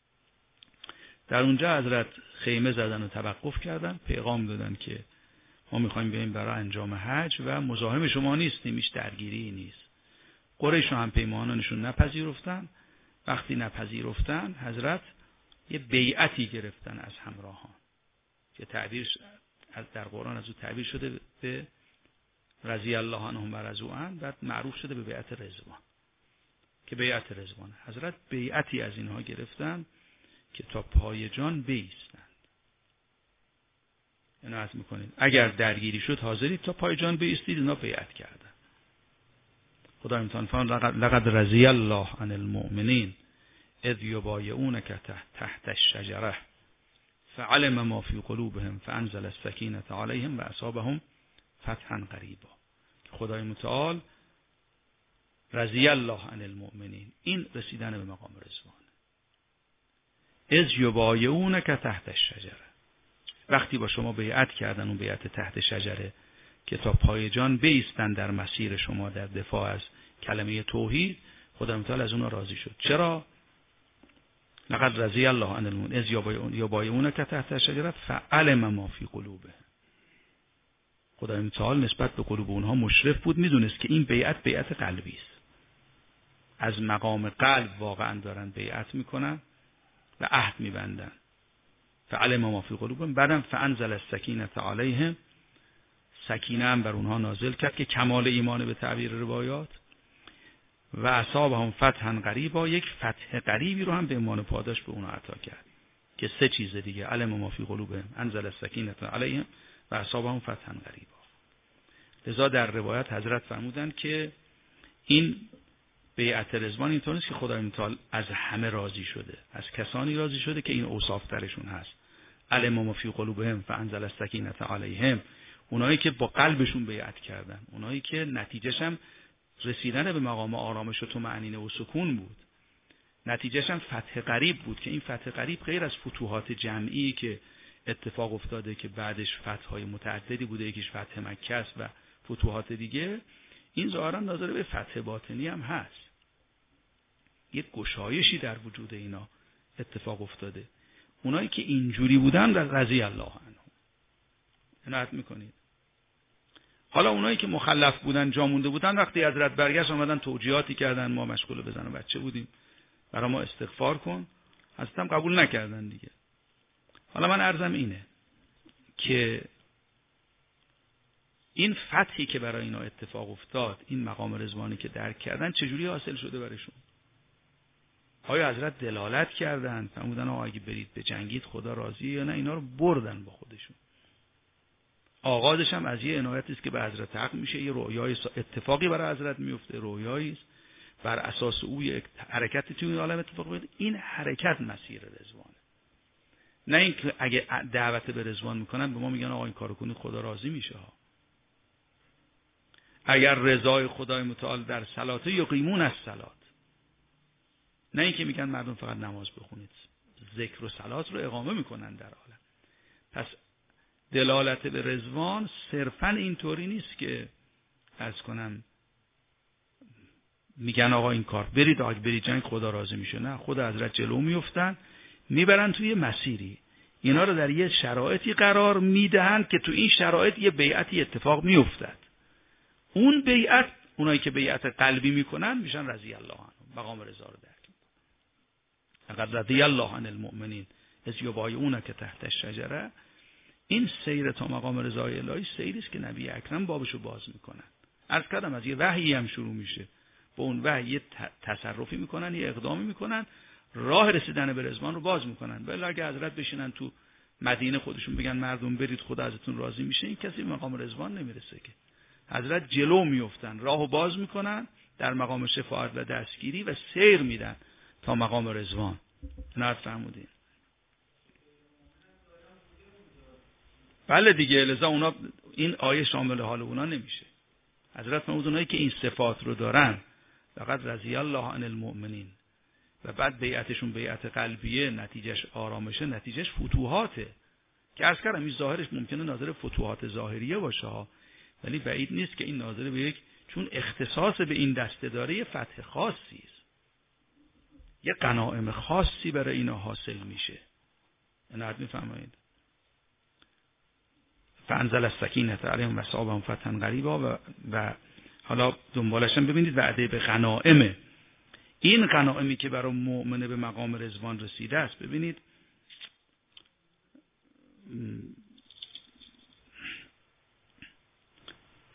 در اونجا حضرت خیمه زدن و توقف کردن، پیغام دادن که ما میخوایم بریم برای انجام حج و مزاحم شما نیستیم، هیچ درگیری نیست. قریش هم پیمانانشون نپذیرفتن. وقتی نپذیرفتن، حضرت یه بیعتی گرفتن از همراهان که تعبیر از در قرآن از او تعبیر شده به رضی الله عنهم و رضوا عنه، بعد معروف شده به بیعت رضوان که بیعت رضوان. حضرت بیعتی از اینها گرفتن که تا پای جان بایستند. اینو عرض میکنید اگر درگیری شد حاضرید تا پای جان بایستید. اینا بیعت کردن. خدا امتحان فرمود لقد رضی الله عن المؤمنین اذ یبایعونک تحت الشجره فعلم ما فی قلوبهم فانزل السکینة علیهم و اصابهم فتحا قریبا. خدای متعال رضی الله عن المؤمنین، این رسیدن به مقام رضوان. اذ یبایعونک تحت الشجره، وقتی با شما بیعت کردن، اون بیعت تحت شجره که تا پای جان بایستن در مسیر شما در دفاع از کلمه توحید، خدا متعال از اونها راضی شد. چرا؟ لقد رضی الله عن المؤمنین اذ یبایعونک تحت الشجره فعلم ما فی قلوبهم. خدای متعال نسبت به قلوب اونها مشرف بود، میدونست که این بیعت بیعت قلبی است. از مقام قلب واقعا دارن بیعت میکنن و عهد میبندن. فعلم ما فی قلوبهم، بعدم فانزل السکینة علیهم، سکینه هم بر اونها نازل کرد که کمال ایمان به تعبیر روایات. و اصابهم فتحا قریبا، یک فتح قریبی رو هم به ایمان پاداش به اونها عطا کرد که سه چیز دیگه، علم ما فی قلوبهم، انزل السکینة علیهم و اصابهم فتحا قریبا. لذا در روایت حضرت فرمودند که این بیعت رضوان اینطور نیست که خدای متعال از همه راضی شده، از کسانی راضی شده که این اوصاف درشون هست. علم ما فی قلوبهم فانزل السکینة علیهم، اونایی که با قلبشون بیعت کردن، اونایی که نتیجهش هم رسیدن به مقام آرامش و طمأنینه و سکون بود، نتیجهش هم فتح قریب بود که این فتح قریب غیر از فتوحات جمعی که اتفاق افتاده که بعدش فتح‌های متعددی بوده، یکیش فتح مکه است و فتوحات دیگه، این ظاهرا ناظر به فتح باطنی هم هست. یک گشایشی در وجود اینا اتفاق افتاده. اونایی که اینجوری بودن رضی الله عنهم. عنایت میکنید. حالا اونایی که مخلف بودن، جا مونده بودن، وقتی حضرت برگشت آمدن توجیهاتی کردن، ما مشغول بزن و بچه بودیم، برای ما استغفار کن، حضرت هم قبول نکردن دیگه. حالا من عرضم اینه که این فتحی که برای اینا اتفاق افتاد، این مقام رضوانی که درک کردن، چجوری حاصل شده برشون؟ آیا حضرت دلالت کردن فرمودن آقا اگه برید به جنگید خدا راضیه یا نه؟ اینا رو بردن با خودشون. آغازش هم از یه عنایتی است که به حضرت حق میشه، یه رویای اتفاقی برای حضرت میفته، رویایی است بر اساس او یک حرکتی توی این عالم اتفاق میفته. این حرکت مسیر رضوانه، نه اینکه اگه دعوت به رضوان میکنن به ما میگن آقا این کارو کنید خدا راضی میشه ها. اگر رضای خدای متعال در صلات یقیمون الصلات، نه اینکه میگن مردم فقط نماز بخونید، ذکر و صلات رو اقامه میکنن در عالم. پس دلالت به رضوان صرفاً اینطوری نیست که عرض کنم میگن آقا این کار برید، آقا برید جنگ خدا راضی میشه. نه، خود حضرت جلو میفتن، میبرن توی مسیری، اینا رو در یه شرایطی قرار میدهن که تو این شرایط یه بیعتی اتفاق میافتد. اون بیعت، اونایی که بیعت قلبی میکنن میشن رضی الله عنهم، مقام رضا رو درک میکنن. لقد رضی الله عن المؤمنین اذ یبایعونک تحت الشجره. این سیر تا مقام رضای الهی سیری است که نبی اکرم بابشو باز میکنن. عرض کردم از یه وحی هم شروع میشه، با اون وحی یه تصرفی میکنن، یه اقدامی میکنن، راه رسیدن به رضوان رو باز میکنن. ولی اگه حضرت بشینن تو مدینه خودشون بگن مردم برید خدا ازتون راضی میشه، این کسی به مقام رضوان نمیرسه که. حضرت جلو میفتن، راهو باز میکنن در مقام شفاعت و دستگیری و سیر میدن تا مقام رضوان. نه فرمودین؟ بله دیگه، لذا اونا این آیه شامل حال اونا نمیشه. حضرت فرمود اونایی که این صفات رو دارن فقط رضی الله عن المؤمنین و بعد بیعتشون بیعت قلبیه، نتیجهش آرامشه، نتیجهش فتوحاته که عرض کردم این ظاهرش ممکنه ناظر فتوحات ظاهریه باشه ها، ولی بعید نیست که این ناظر به یک، چون اختصاص به این دسته داره یه فتح خاصی است، یه غنایم خاصی برای اینا حاصل میشه. عنایت میفرمایید. فانزل السکینة علیهم و اصابهم فتحا قریبا و, و حالا دنبالش هم ببینید وعده به غنائمه. این غنائمی که برای مؤمنه به مقام رضوان رسیده است، ببینید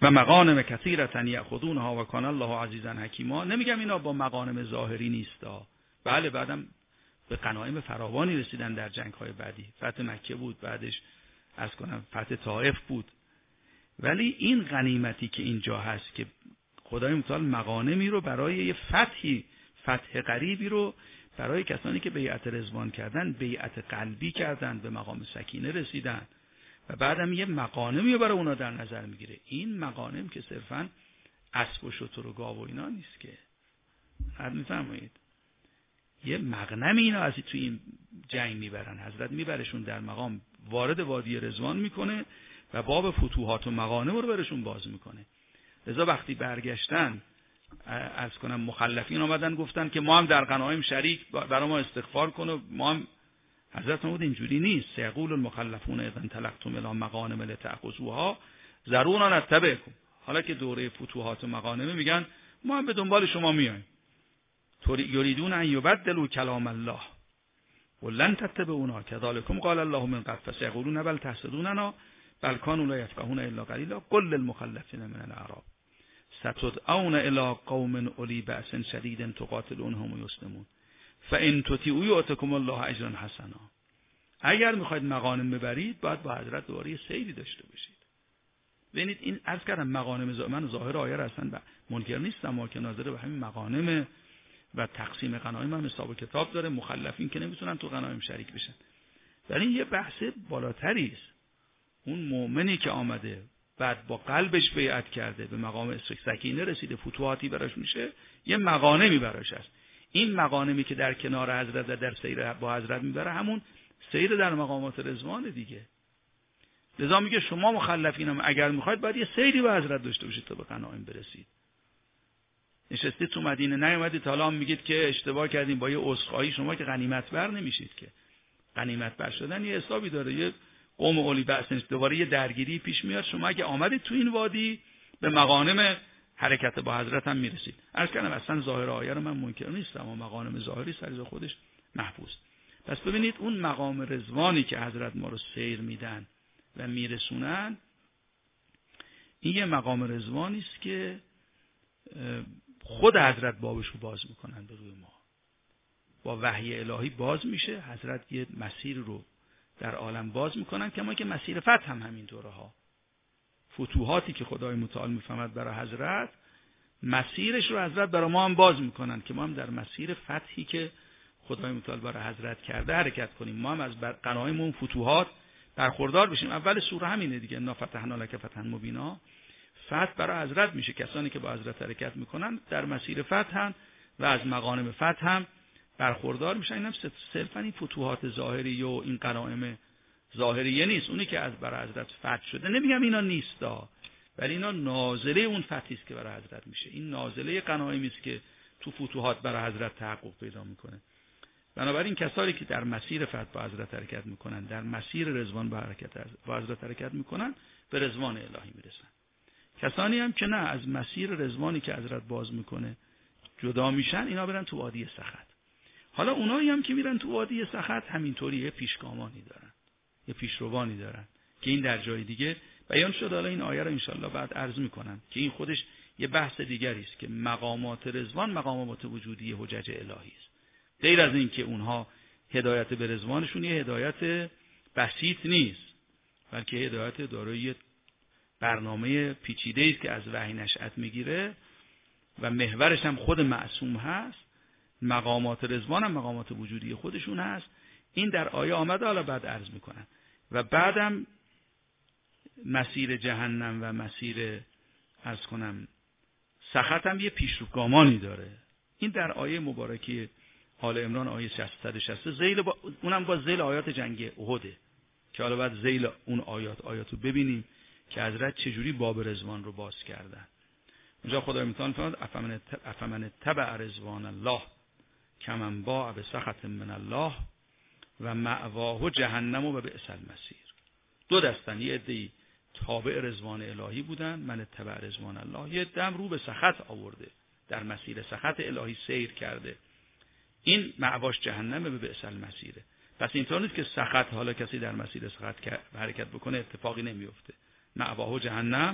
و مغانم کثیرة یأخذونها و کان الله عزیزا حکیما. نمیگم اینا با مغانم ظاهری نیستا، بله بعدم به غنایم فراوانی رسیدن در جنگ‌های بعدی، فتح مکه بود، بعدش عرض کنم فتح طائف بود، ولی این غنیمتی که اینجا هست که خدای متعال مغانمی رو برای یه فتحی، فتح قریبی رو برای کسانی که بیعت رضوان کردن، بیعت قلبی کردن، به مقام سکینه رسیدن و بعدم یه مغانمی رو برای اونا در نظر میگیره. این مغانم که صرفاً اسب و شتر و گاو و اینا نیست که، حد میفرمایید یه مغنمی اینا از توی این جنگ میبرن، حضرت میبرشون در مقام، وارد وادی رضوان میکنه و باب فتوحات و مغانم رو برشون باز میکنه. لذا وقتی برگشتن عرض کنم مخلفین آمدن گفتن که ما هم در غنایم شریک، برای ما استغفار کن و ما هم. حضرت فرمود اینجوری نیست. سیقول المخلفون اذا انطلقتم الی مغانم لتأخذوها ذرونا نتبعکم. حالا که دوره فتوحات و مغانم میگن ما هم به دنبال شما میایم. یریدون ان یبدلوا کلام الله ولن تتبعونا كذلكم قال الله من قبل فسيقولون بل تحسدوننا بل كانوا لا يفقهون الا قليلا قل للمخلفين من الاعراب ستدعون الى قوم اولی بأس شدید تقاتلونهم و یسلمون فان تطیعوا یؤتکم الله اجرا حسنا. اگر میخواید مغانم ببرید باید با حضرت دوباره سیری داشته باشید. ببینید این عرض کردم مغانم ز... من ظاهر آیه را اصلا منکر نیستم، ما که ناظر به همین مغانم و تقسیم غنایم هم حساب و کتاب داره، مخلفین که نمیتونن تو غنایم شریک بشن. ولی این یه بحث بالاتری است. اون مؤمنی که آمده بعد با قلبش بیعت کرده، به مقام سکینه رسیده، فتوحاتی براش میشه، یه مغانمی براش هست. این مغانمی که در کنار حضرت و در سیر با حضرت میبره همون سیر در مقامات رضوان دیگه. لذا میگه شما مخلفین هم اگر میخواید باید یه سیری با حضرت داشته باشید تا به غنایم برسید. نشستید تو مدینه نیومدید تا الان میگید که اشتباه کردیم با یه عذرخواهی، شما که غنیمت بر نمیشید که. غنیمت بر شدن یه حسابی داره، یه قوم اولی بأس دوباره یه درگیری پیش میاد، شما اگه آمدید تو این وادی به مغانم حرکت با حضرت هم میرسید. عرض کردم اصلا ظاهر آیه رو من منکر نیستم، اما مغانم ظاهری سریز خودش محفوظ. پس ببینید اون مقام رضوانی که حضرت ما رو سیر میدن و میرسونن، این یه مقام رضوانی است که خود حضرت بابش رو باز میکنن به روی ما، با وحی الهی باز میشه، حضرت یه مسیر رو در عالم باز میکنن، کما که مسیر فتح هم همین دوره ها، فتوحاتی که خدای متعال میفهمد برای حضرت، مسیرش رو حضرت برای ما هم باز میکنن که ما هم در مسیر فتحی که خدای متعال برای حضرت کرده حرکت کنیم، ما هم از غنایم اون فتوحات برخوردار بشیم. اول سوره همینه دیگه، انا فتحنا لک فتحا مبینا. فتح برای حضرت میشه، کسانی که با حضرت حرکت میکنن در مسیر فتح هم و از مغانم فتح هم برخوردار میشن. این هم صرفا این فتوحات ظاهری و این غنایم ظاهریه نیست، اونی که از برای حضرت فتح شده. نمیگم اینا نیستا، ولی اینا نازله اون فتحی است که برای حضرت میشه. این نازله غنایمی است که تو فتوحات برای حضرت تحقق پیدا میکنه. بنابراین کسانی که در مسیر فتح با حضرت حرکت میکنن، در مسیر رضوان با حرکت با حضرت حرکت میکنن، به رضوان الهی میرسن. کسانی هم که نه، از مسیر رضوانی که حضرت باز میکنه جدا میشن، اینا برن تو وادی سخط. حالا اونایی هم که میرن تو وادی سخط همینطوری یه پیشگامانی دارن، یه پیشروانی دارن که این در جای دیگه بیان شد. حالا این آیه رو انشالله بعد عرض میکنم که این خودش یه بحث دیگری است که مقامات رضوان مقامات وجودی حجج الهی است. غیر از این که اونها هدایت به رضوانشون یه هدایت بسیط نیست، بلکه هدایت دارای برنامه پیچیده است که از وحی نشأت میگیره و محورش هم خود معصوم هست. مقامات رضوان هم مقامات وجودی خودشون هست. این در آیه آمده، حالا بعد عرض میکنم. و بعدم مسیر جهنم و مسیر عرض کنم سخط هم یه پیشروگامانی داره. این در آیه مبارکه آل عمران آیه صد و شصت ذیل با اونم با ذیل آیات جنگ احده که حالا بعد ذیل اون آیات آیاتو ببینیم که حضرت چجوری باب رضوان رو باز کردن. اونجا خدای متعال فرمود افمن افمن تبع رضوان الله کمن باع بسخط من الله و مأواه جهنم و بئس المصیر. دو دستن، یه عده‌ای تابع رضوان الهی بودن، من تبع رضوان الله، یه دم رو به سخط آورده، در مسیر سخط الهی سیر کرده، این مأواش جهنم و بئس المصیر. پس اینطور نیست که سخط حالا کسی در مسیر سخط حرکت بکنه اتفاقی نمیفته. مأواه جهنم،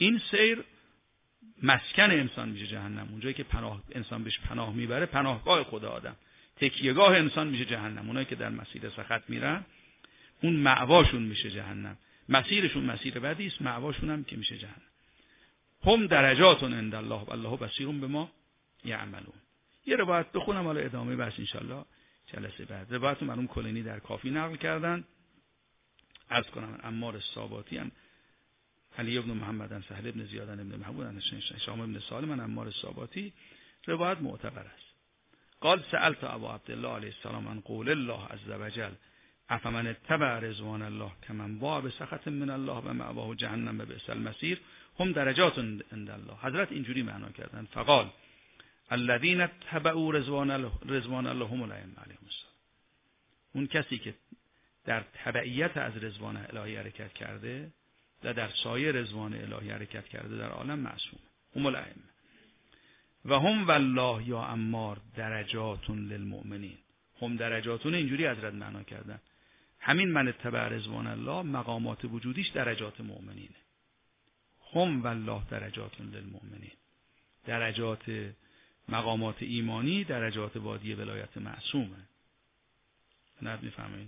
این سیر مسکن انسان میشه جهنم. اونجایی که پناه انسان بهش پناه میبره پناهگاه خدا آدم، تکیهگاه انسان میشه جهنم. اونایی که در مسیر سخط میرن اون مأواشون میشه جهنم. مسیرشون مسیر بدی است، مأواشون هم که میشه جهنم. هم درجات عند الله والله بصیر بما یعملون. یه روایت بخونم حالا ادامه بس ان شاءالله جلسه بعد. روایت مرحوم کلینی در کافی نقل کردن. عرض کنم عمار الصاباتی هم علی ابن محمد ان سهل ابن زیاد ابن محمود ان هشام ابن سالم ان عمار الصاباتی روایت معتبر است. قال سألت ابا عبدالله علیه السلام عن قول الله عز وجل افمن اتبع رضوان الله کمن باء بسخط من الله و مأواه جهنم و بئس المصیر هم درجات عند الله. حضرت اینجوری معنا کردن فقال الذين اتبعوا رضوان الله رضوان الله هم الائمه علیهم السلام. اون کسی که در تبعیت از رضوان الهی حرکت کرده و در سایه رضوان الهی حرکت کرده در عالم معصوم. هم الائمه و هم والله یا عمار درجات للمؤمنین. هم درجاتون اینجوری حضرت معنا کردن. همین من اتبع رضوان الله مقامات وجودیش درجات مؤمنینه. هم والله درجات للمؤمنین. درجات مقامات ایمانی درجات وادی ولایت معصومه. نه میفهمین؟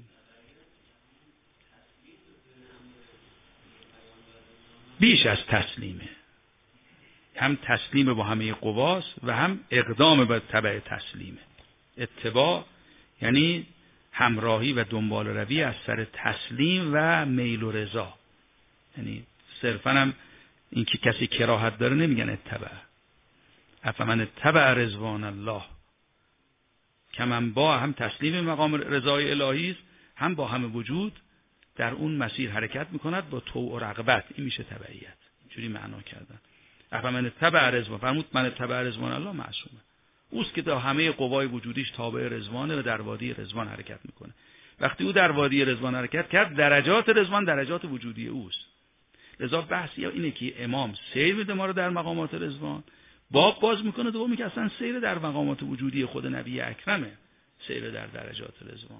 بیش از تسلیمه. هم تسلیم با همه قواست و هم اقدام به تبع تسلیمه. اتباع یعنی همراهی و دنبال روی از سر تسلیم و میل و رضا. یعنی صرفا هم این که کسی کراهت داره نمیگن اتبع. افمن اتبع رضوان الله کمن با هم تسلیم مقام رضای الهی است، هم با همه وجود در اون مسیر حرکت میکند با طوع و رغبت. این میشه تبعیت. اینجوری معنا کردن. افمن اتبع رضوان، فرمود من اتبع رضوان الله معصومه. اوست که تا همه قوای وجودیش تابع رضوانه و در وادی رضوان حرکت میکنه. وقتی او در وادی رضوان حرکت کرد درجات رضوان درجات وجودی اوست. لذا بحث یا اینه که امام سیر میده ما رو در مقامات رضوان، باب باز میکنه دومی که اصلا سیر در مقامات وجودی خود نبی اکرمه، سیر در درجات رضوان.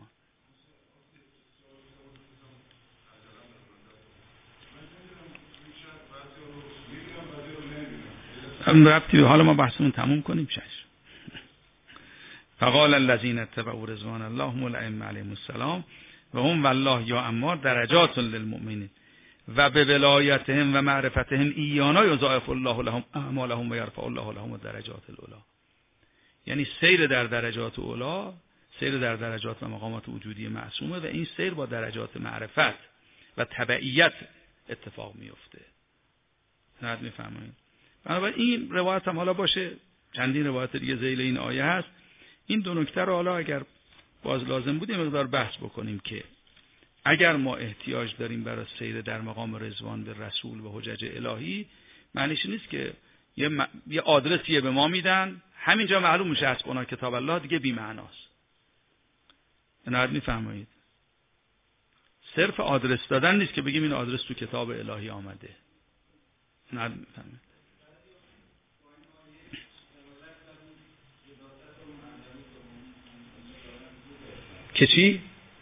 هم ربطی حالا ما بحثمون تموم کنیم شش. فقال الذين اتبعوا رضوان الله هم الائمه علیهم السلام و هم والله یا عمار درجات للمؤمنین و به ولایتهم و معرفتهم ایانا یضاعف الله لهم اعمالهم و یرفع الله لهم الدرجات العلی. یعنی سیر در درجات اعلی، سیر در درجات و مقامات وجودی معصومه و این سیر با درجات معرفت و تبعیت اتفاق میفته. نه میفهمید؟ بنابراین این روایت هم حالا باشه، چندین روایت دیگه ذیل این آیه هست. این دو نکته رو حالا اگر باز لازم بود یه مقدار بحث بکنیم که اگر ما احتیاج داریم برای سیر در مقام رضوان به رسول و حجج الهی، معنیش نیست که یه, م... یه آدرسیه به ما میدن همینجا معلوم میشه از قرآن کتاب الله دیگه بی معناست. نه میفهمید؟ صرف آدرس دادن نیست که بگیم این آدرس تو کتاب الهی آمده. نه میفهمید؟ که چی؟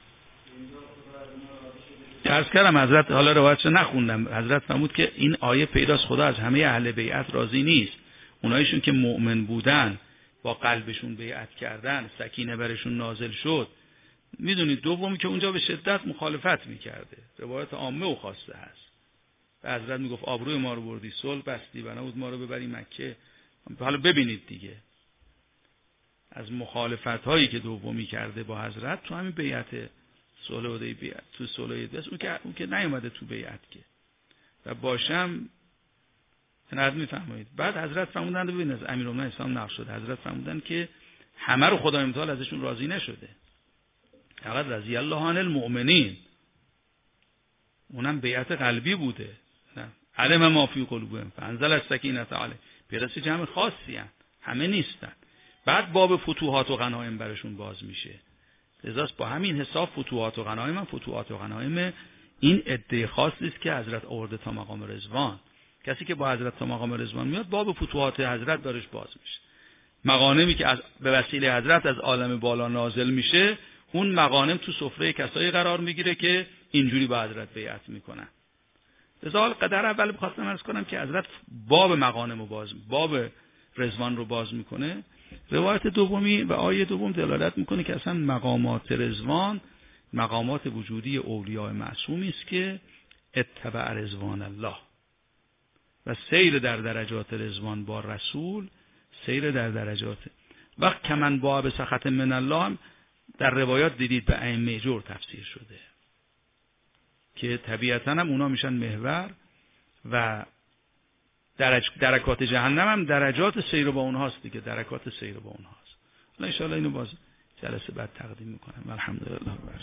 عرض کردم حضرت، حالا روایتش نخوندم، حضرت فرمود که این آیه پیداست خدا از همه اهل بیعت راضی نیست. اونایشون که مؤمن بودن با قلبشون بیعت کردن، سکینه برشون نازل شد. میدونید دومی که اونجا به شدت مخالفت میکرده، روایت عامه و خاصه هست. و حضرت میگفت آبروی ما رو بردی، صلح بستی، بنابود ما رو ببری مکه. حالا ببینید دیگه از مخالفت هایی که دومی کرده با حضرت تو همین بیعت صلح حدیبیه، تو صلح حدیبیه اون که اون که نیومده تو بیعت که و باشم نظر میفهمید. بعد حضرت فرمودن ببین از امیرالمومنین اسلام نقل شده، حضرت فرمودن که همه رو خدای متعال ازشون راضی نشده، فقط رضی الله عن المؤمنین، اونم بیعت قلبی بوده. نه علم ما فی قلوبهم فانزل السکینه علیهم، پیرسته جمع خاصی هستند، همه نیستن. بعد باب فتوحات و غنایم برشون باز میشه. لذاست با همین حساب فتوحات و غنایم هم فتوحات و غنایم این عده خاصی است که حضرت آورده تا مقام رضوان. کسی که با حضرت تا مقام رضوان میاد باب فتوحات حضرت برش باز میشه. مغانمی که از به وسیله حضرت از عالم بالا نازل میشه، اون مغانم تو سفره کسایی قرار میگیره که اینجوری با حضرت بیعت میکنن. لذا قدر اول بخواستم عرض کنم که حضرت باب مغانم رو باز باب رضوان رو باز میکنه. روایت دومی و آیه دوم دلالت میکنه که اصلا مقامات رضوان مقامات وجودی اولیاء معصومی است که اتبع رضوان الله و سیر در درجات رضوان با رسول سیر در درجات وقت کمن با به سخط من الله هم در روایات دیدید به ائمه جور تفسیر شده که طبیعتاً هم اونا میشن محور و درج درکات جهنم هم درجات سیر با اونهاست دیگه، درکات سیر با اونهاست. حالا ان شاء الله اینو باز جلسه بعد تقدیم میکنم. الحمدلله.